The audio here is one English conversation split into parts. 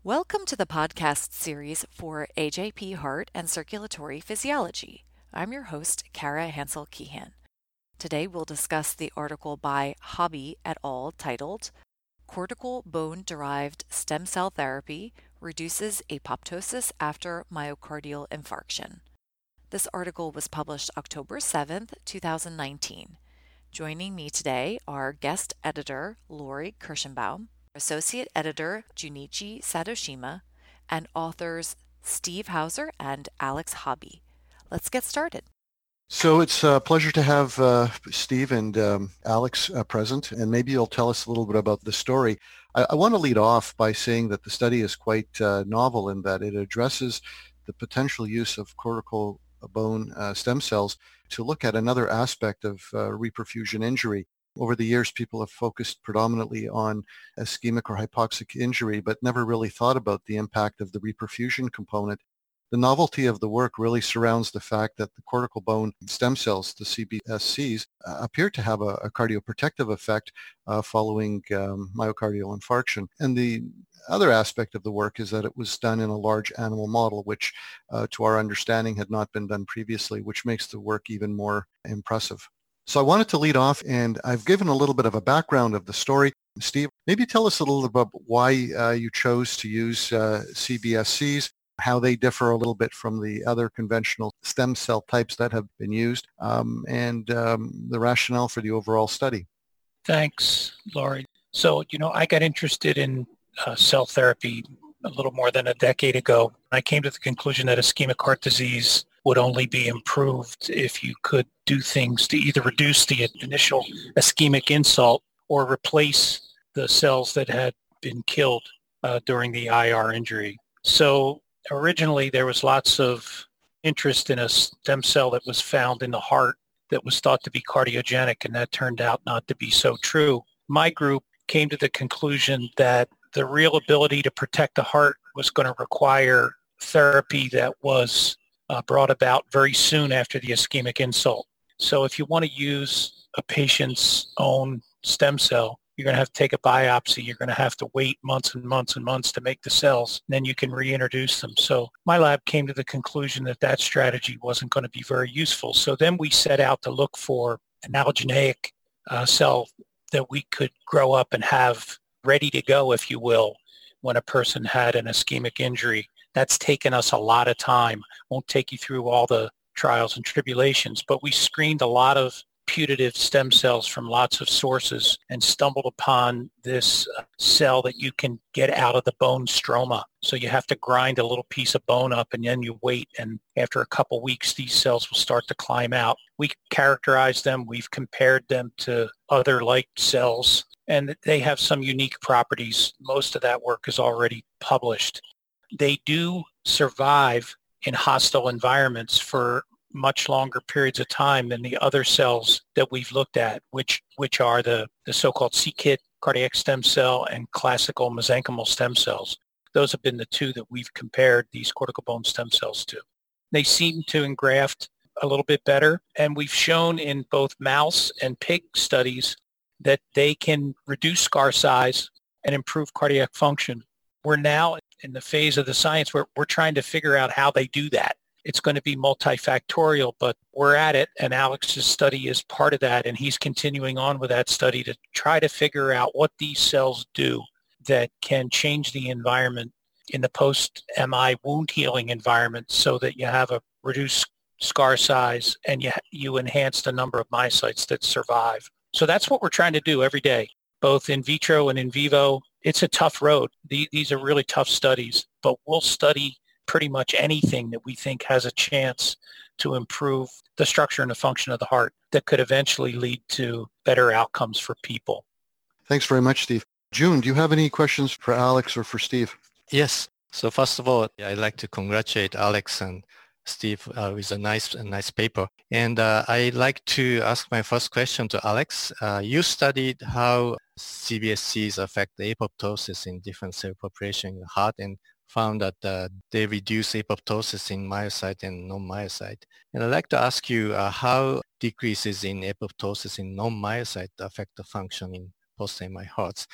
Welcome to the podcast series for AJP Heart and Circulatory Physiology. I'm your host, Kara Hansel-Keehan. Today we'll discuss the article by Hobby et al. Titled, Cortical Bone-Derived Stem Cell Therapy Reduces Apoptosis After Myocardial Infarction. This article was published October 7th, 2019. Joining me today are guest editor Lori Kirschenbaum, associate editor Junichi Satoshima, and authors Steve Hauser and Alex Hobby. Let's get started. So it's a pleasure to have Steve and Alex present, and maybe you'll tell us a little bit about the story. I want to lead off by saying that the study is quite novel in that it addresses the potential use of cortical bone stem cells to look at another aspect of reperfusion injury. Over the years, people have focused predominantly on ischemic or hypoxic injury, but never really thought about the impact of the reperfusion component. The novelty of the work really surrounds the fact that the cortical bone stem cells, the CBSCs, appear to have a cardioprotective effect following myocardial infarction. And the other aspect of the work is that it was done in a large animal model, which to our understanding had not been done previously, which makes the work even more impressive. So I wanted to lead off, and I've given a little bit of a background of the story. Steve, maybe tell us a little about why you chose to use CBSCs, how they differ a little bit from the other conventional stem cell types that have been used, and the rationale for the overall study. Thanks, Laurie. So, I got interested in cell therapy a little more than a decade ago. I came to the conclusion that ischemic heart disease would only be improved if you could do things to either reduce the initial ischemic insult or replace the cells that had been killed during the IR injury. So originally there was lots of interest in a stem cell that was found in the heart that was thought to be cardiogenic, and that turned out not to be so true. My group came to the conclusion that the real ability to protect the heart was going to require therapy that was brought about very soon after the ischemic insult. So if you want to use a patient's own stem cell, you're going to have to take a biopsy. You're going to have to wait months and months and months to make the cells. And then you can reintroduce them. So my lab came to the conclusion that that strategy wasn't going to be very useful. So then we set out to look for an allogeneic cell that we could grow up and have ready to go, if you will, when a person had an ischemic injury. That's taken us a lot of time. Won't take you through all the trials and tribulations, but we screened a lot of putative stem cells from lots of sources and stumbled upon this cell that you can get out of the bone stroma. So you have to grind a little piece of bone up and then you wait. And after a couple weeks, these cells will start to climb out. We characterize them. We've compared them to other like cells, and they have some unique properties. Most of that work is already published. They do survive in hostile environments for much longer periods of time than the other cells that we've looked at, which are the so-called c-Kit cardiac stem cell and classical mesenchymal stem cells. Those have been the two that we've compared these cortical bone stem cells to. They seem to engraft a little bit better, and we've shown in both mouse and pig studies that they can reduce scar size and improve cardiac function. We're now in the phase of the science where we're trying to figure out how they do that. It's going to be multifactorial, but we're at it, and Alex's study is part of that, and he's continuing on with that study to try to figure out what these cells do that can change the environment in the post-MI wound healing environment so that you have a reduced scar size and you enhance the number of myocytes that survive. So that's what we're trying to do every day, both in vitro and in vivo. It's a tough road. These are really tough studies, but we'll study pretty much anything that we think has a chance to improve the structure and the function of the heart that could eventually lead to better outcomes for people. Thanks very much, Steve. June, do you have any questions for Alex or for Steve? Yes. So first of all, I'd like to congratulate Alex and Steve with a nice paper. And I'd like to ask my first question to Alex. You studied how CBSCs affect the apoptosis in different cell population in the heart and found that they reduce apoptosis in myocyte and non-myocyte. And I'd like to ask you how decreases in apoptosis in non-myocyte affect the function in post-MI hearts.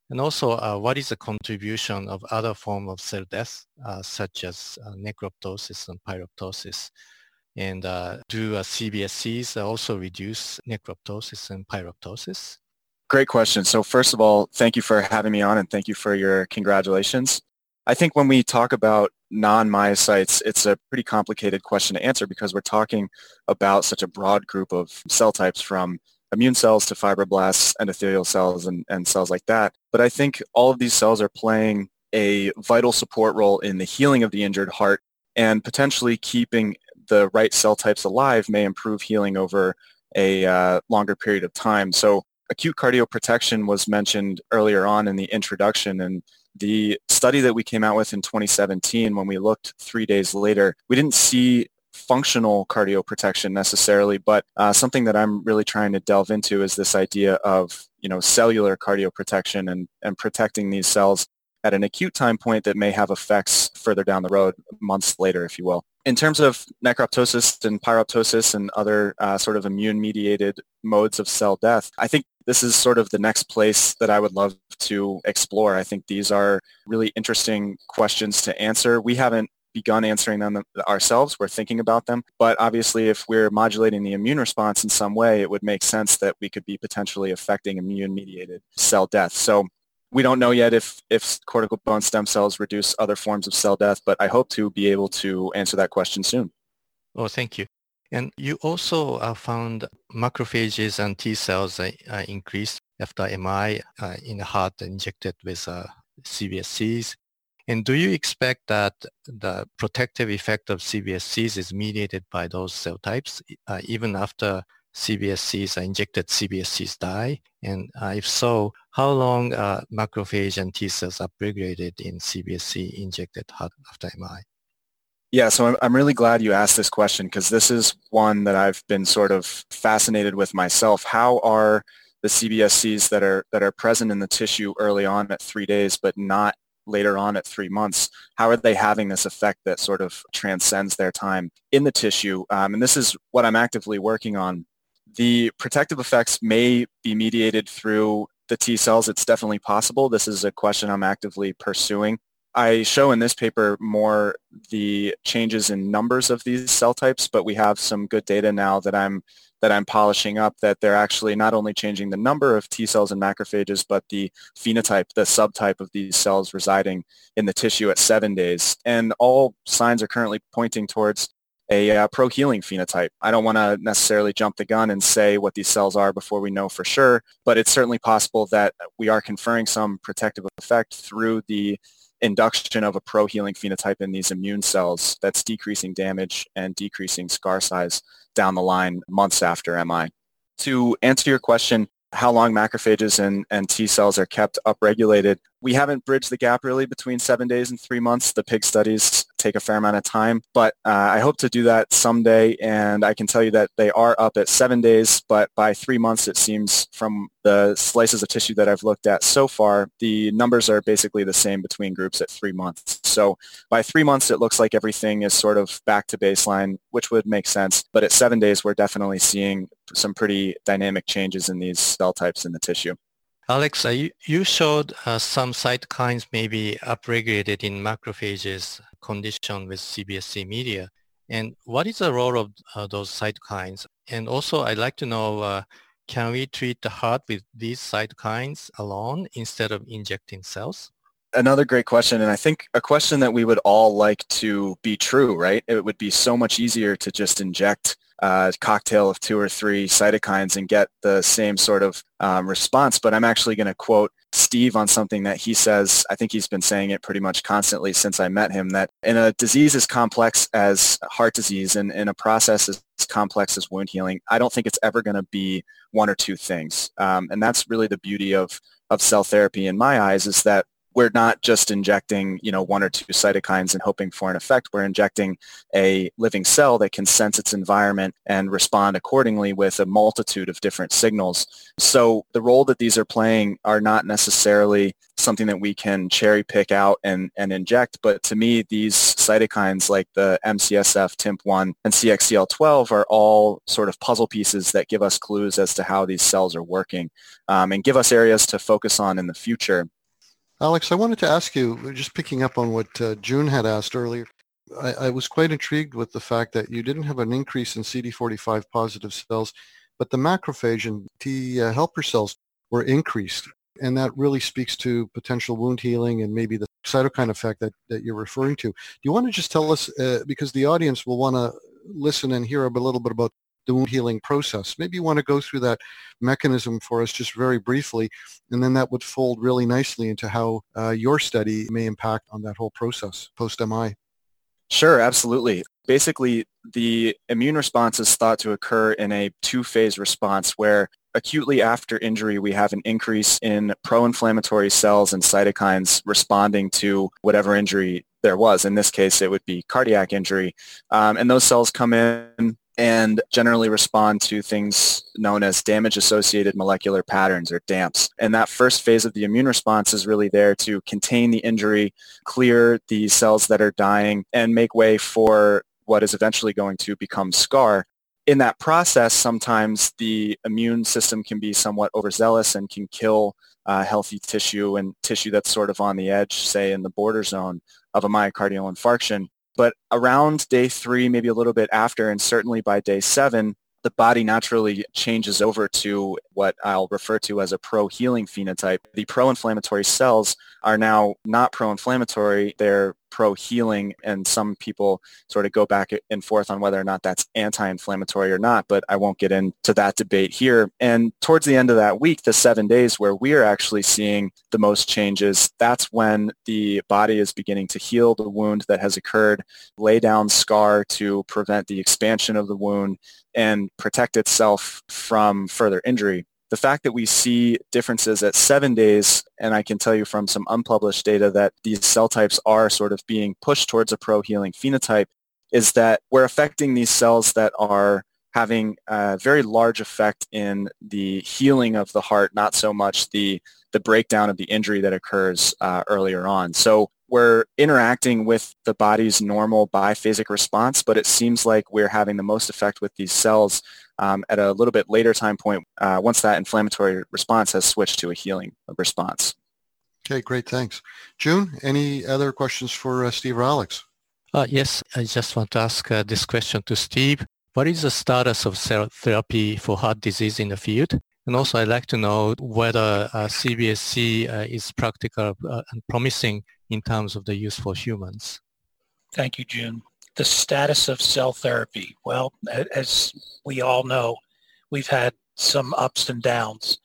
And also, what is the contribution of other forms of cell death, such as necroptosis and pyroptosis? And do CBSCs also reduce necroptosis and pyroptosis? Great question. So first of all, thank you for having me on and thank you for your congratulations. I think when we talk about non-myocytes, it's a pretty complicated question to answer because we're talking about such a broad group of cell types, from immune cells to fibroblasts, endothelial cells, and cells like that. But I think all of these cells are playing a vital support role in the healing of the injured heart, and potentially keeping the right cell types alive may improve healing over a longer period of time. So acute cardioprotection was mentioned earlier on in the introduction, and the study that we came out with in 2017, when we looked 3 days later, we didn't see functional cardioprotection necessarily, but something that I'm really trying to delve into is this idea of, cellular cardioprotection and protecting these cells at an acute time point that may have effects further down the road, months later, if you will. In terms of necroptosis and pyroptosis and other sort of immune-mediated modes of cell death, I think this is sort of the next place that I would love to explore. I think these are really interesting questions to answer. We haven't begun answering them ourselves. We're thinking about them. But obviously, if we're modulating the immune response in some way, it would make sense that we could be potentially affecting immune-mediated cell death. So we don't know yet if cortical bone stem cells reduce other forms of cell death, but I hope to be able to answer that question soon. Oh, thank you. And you also found macrophages and T cells increased after MI in the heart injected with CBSCs. And do you expect that the protective effect of CBSCs is mediated by those cell types even after injected CBSCs die? And if so, how long macrophage and T cells upregulated in CBSC injected heart after MI? Yeah, so I'm really glad you asked this question, because this is one that I've been sort of fascinated with myself. How are the CBSCs that are present in the tissue early on at 3 days but not later on at 3 months, how are they having this effect that sort of transcends their time in the tissue? And this is what I'm actively working on. The protective effects may be mediated through the T cells. It's definitely possible. This is a question I'm actively pursuing. I show in this paper more the changes in numbers of these cell types, but we have some good data now that I'm polishing up, that they're actually not only changing the number of T cells and macrophages, but the phenotype, the subtype of these cells residing in the tissue at 7 days. And all signs are currently pointing towards a pro-healing phenotype. I don't want to necessarily jump the gun and say what these cells are before we know for sure, but it's certainly possible that we are conferring some protective effect through the induction of a pro-healing phenotype in these immune cells that's decreasing damage and decreasing scar size down the line months after MI. To answer your question, how long macrophages and T cells are kept upregulated, we haven't bridged the gap really between 7 days and 3 months. The pig studies take a fair amount of time, but I hope to do that someday, and I can tell you that they are up at 7 days, but by 3 months it seems from the slices of tissue that I've looked at so far, the numbers are basically the same between groups at 3 months. So by 3 months it looks like everything is sort of back to baseline, which would make sense, but at 7 days we're definitely seeing some pretty dynamic changes in these cell types in the tissue. Alex, you showed some cytokines may be upregulated in macrophages conditioned with CBSC media. And what is the role of those cytokines? And also, I'd like to know, can we treat the heart with these cytokines alone instead of injecting cells? Another great question, and I think a question that we would all like to be true, right? It would be so much easier to just inject a cocktail of 2 or 3 cytokines and get the same sort of response. But I'm actually going to quote Steve on something that he says. I think he's been saying it pretty much constantly since I met him, that in a disease as complex as heart disease and in a process as complex as wound healing, I don't think it's ever going to be 1 or 2 things. And that's really the beauty of cell therapy in my eyes, is that we're not just injecting, 1 or 2 cytokines and hoping for an effect. We're injecting a living cell that can sense its environment and respond accordingly with a multitude of different signals. So the role that these are playing are not necessarily something that we can cherry pick out and inject. But to me, these cytokines like the MCSF, TIMP1, and CXCL12 are all sort of puzzle pieces that give us clues as to how these cells are working and give us areas to focus on in the future. Alex, I wanted to ask you, just picking up on what June had asked earlier, I was quite intrigued with the fact that you didn't have an increase in CD45 positive cells, but the macrophage and T helper cells were increased. And that really speaks to potential wound healing and maybe the cytokine effect that you're referring to. Do you want to just tell us, because the audience will want to listen and hear a little bit about the wound healing process. Maybe you want to go through that mechanism for us just very briefly, and then that would fold really nicely into how your study may impact on that whole process post-MI. Sure, absolutely. Basically, the immune response is thought to occur in a two-phase response where acutely after injury, we have an increase in pro-inflammatory cells and cytokines responding to whatever injury there was. In this case, it would be cardiac injury. And those cells come in and generally respond to things known as damage-associated molecular patterns, or DAMPs. And that first phase of the immune response is really there to contain the injury, clear the cells that are dying, and make way for what is eventually going to become scar. In that process, sometimes the immune system can be somewhat overzealous and can kill healthy tissue and tissue that's sort of on the edge, say in the border zone of a myocardial infarction. But around day 3, maybe a little bit after, and certainly by day 7, the body naturally changes over to what I'll refer to as a pro-healing phenotype. The pro-inflammatory cells are now not pro-inflammatory, they're pro-healing, and some people sort of go back and forth on whether or not that's anti-inflammatory or not, but I won't get into that debate here. And towards the end of that week, the 7 days where we are actually seeing the most changes, that's when the body is beginning to heal the wound that has occurred, lay down scar to prevent the expansion of the wound, and protect itself from further injury. The fact that we see differences at 7 days, and I can tell you from some unpublished data that these cell types are sort of being pushed towards a pro-healing phenotype, is that we're affecting these cells that are having a very large effect in the healing of the heart, not so much the breakdown of the injury that occurs earlier on. So we're interacting with the body's normal biphasic response, but it seems like we're having the most effect with these cells at a little bit later time point once that inflammatory response has switched to a healing response. Okay, great, thanks. June, any other questions for Steve or Alex? Yes, I just want to ask this question to Steve. What is the status of cell therapy for heart disease in the field? And also I'd like to know whether CBSC is practical and promising in terms of the use for humans. Thank you, June. The status of cell therapy. Well, as we all know, we've had some ups and downs.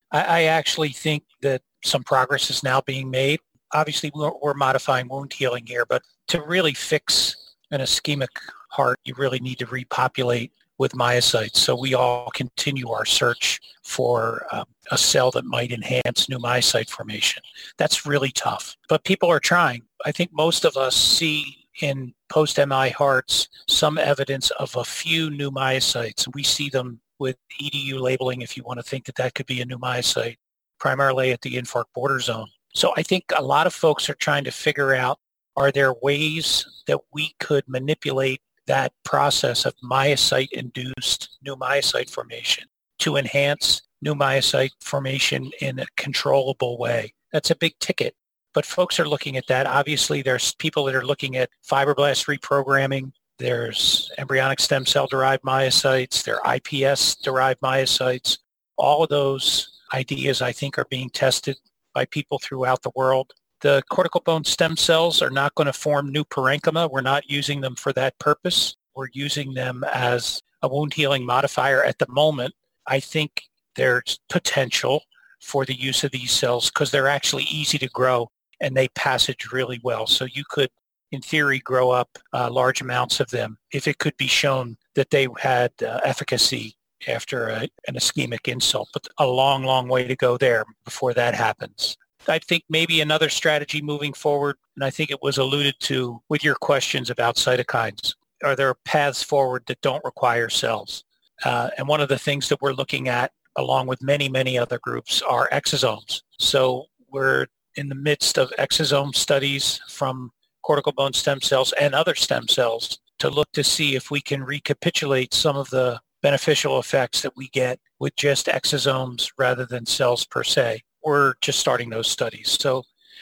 I actually think that some progress is now being made. Obviously, we're modifying wound healing here, but to really fix an ischemic heart, you really need to repopulate with myocytes. So we all continue our search for a cell that might enhance new myocyte formation. That's really tough, but people are trying. I think most of us see in post-MI hearts some evidence of a few new myocytes. We see them with EDU labeling, if you want to think that that could be a new myocyte, primarily at the infarct border zone. So I think a lot of folks are trying to figure out, are there ways that we could manipulate that process of myocyte-induced new myocyte formation to enhance new myocyte formation in a controllable way? That's a big ticket, but folks are looking at that. Obviously, there's people that are looking at fibroblast reprogramming. There's embryonic stem cell-derived myocytes. There are iPS-derived myocytes. All of those ideas, I think, are being tested by people throughout the world. The cortical bone stem cells are not going to form new parenchyma. We're not using them for that purpose. We're using them as a wound healing modifier at the moment. I think there's potential for the use of these cells because they're actually easy to grow and they passage really well. So you could, in theory, grow up large amounts of them if it could be shown that they had efficacy after an ischemic insult. But a long, long way to go there before that happens. I think maybe another strategy moving forward, and I think it was alluded to with your questions about cytokines, are there paths forward that don't require cells? And one of the things that we're looking at, along with many, many other groups, are exosomes. So we're in the midst of exosome studies from cortical bone stem cells and other stem cells to look to see if we can recapitulate some of the beneficial effects that we get with just exosomes rather than cells per se. We're just starting those studies. So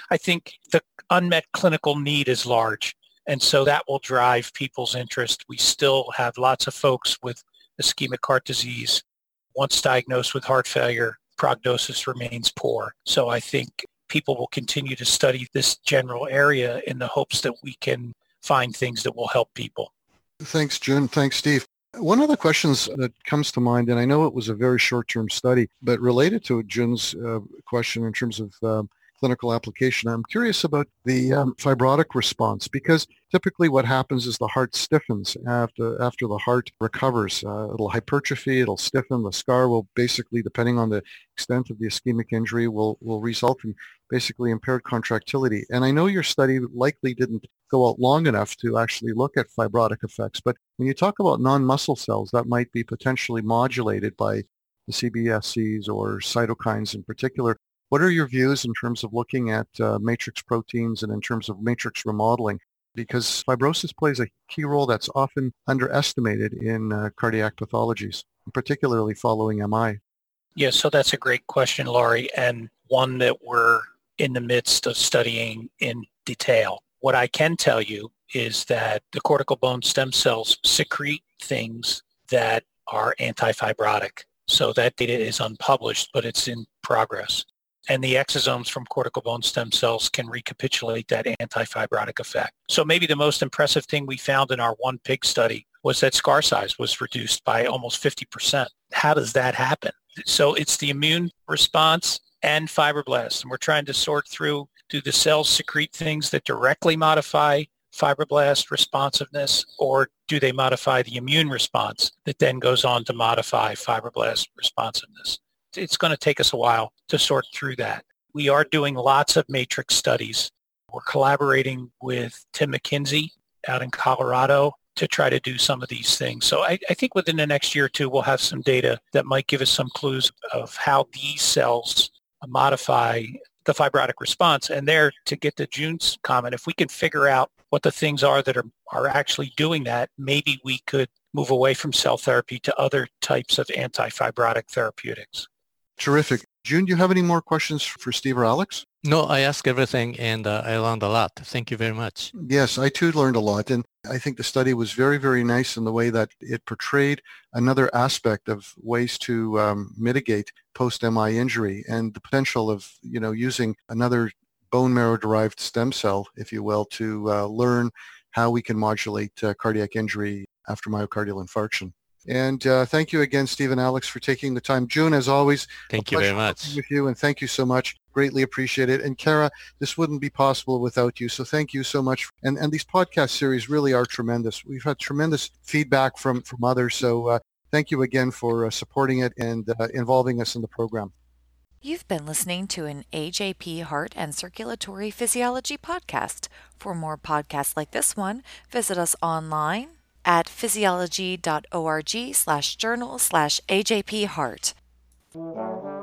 I think the unmet clinical need is large. And so that will drive people's interest. We still have lots of folks with ischemic heart disease. Once diagnosed with heart failure, prognosis remains poor. So I think people will continue to study this general area in the hopes that we can find things that will help people. Thanks, June. Thanks, Steve. One of the questions that comes to mind, and I know it was a very short-term study, but related to Jun's question in terms of clinical application, I'm curious about the fibrotic response, because typically what happens is the heart stiffens after the heart recovers. It'll hypertrophy, it'll stiffen, the scar will basically, depending on the extent of the ischemic injury, will result in basically impaired contractility. And I know your study likely didn't go out long enough to actually look at fibrotic effects, but when you talk about non-muscle cells that might be potentially modulated by the CBSCs or cytokines in particular, what are your views in terms of looking at matrix proteins and in terms of matrix remodeling? Because fibrosis plays a key role that's often underestimated in cardiac pathologies, particularly following MI. Yeah, so that's a great question, Laurie, and one that we're in the midst of studying in detail. What I can tell you is that the cortical bone stem cells secrete things that are antifibrotic. So that data is unpublished, but it's in progress. And the exosomes from cortical bone stem cells can recapitulate that antifibrotic effect. So maybe the most impressive thing we found in our one pig study was that scar size was reduced by almost 50%. How does that happen? So it's the immune response and fibroblasts. And we're trying to sort through, do the cells secrete things that directly modify fibroblast responsiveness, or do they modify the immune response that then goes on to modify fibroblast responsiveness? It's going to take us a while to sort through that. We are doing lots of matrix studies. We're collaborating with Tim McKinsey out in Colorado to try to do some of these things. So I think within the next year or two, we'll have some data that might give us some clues of how these cells modify the fibrotic response. And there, to get to June's comment, if we can figure out what the things are that are actually doing that, maybe we could move away from cell therapy to other types of antifibrotic therapeutics. Terrific. June, do you have any more questions for Steve or Alex? No, I asked everything and I learned a lot. Thank you very much. Yes, I too learned a lot. And I think the study was very, very nice in the way that it portrayed another aspect of ways to mitigate post-MI injury and the potential of, using another bone marrow-derived stem cell, if you will, to learn how we can modulate cardiac injury after myocardial infarction. And thank you again, Steve and Alex, for taking the time. June, as always, thank you very much. With you, and thank you so much. Greatly appreciate it. And Kara, this wouldn't be possible without you. So thank you so much. And these podcast series really are tremendous. We've had tremendous feedback from others. So thank you again for supporting it and involving us in the program. You've been listening to an AJP Heart and Circulatory Physiology podcast. For more podcasts like this one, visit us online at physiology.org/journal/AJP Heart.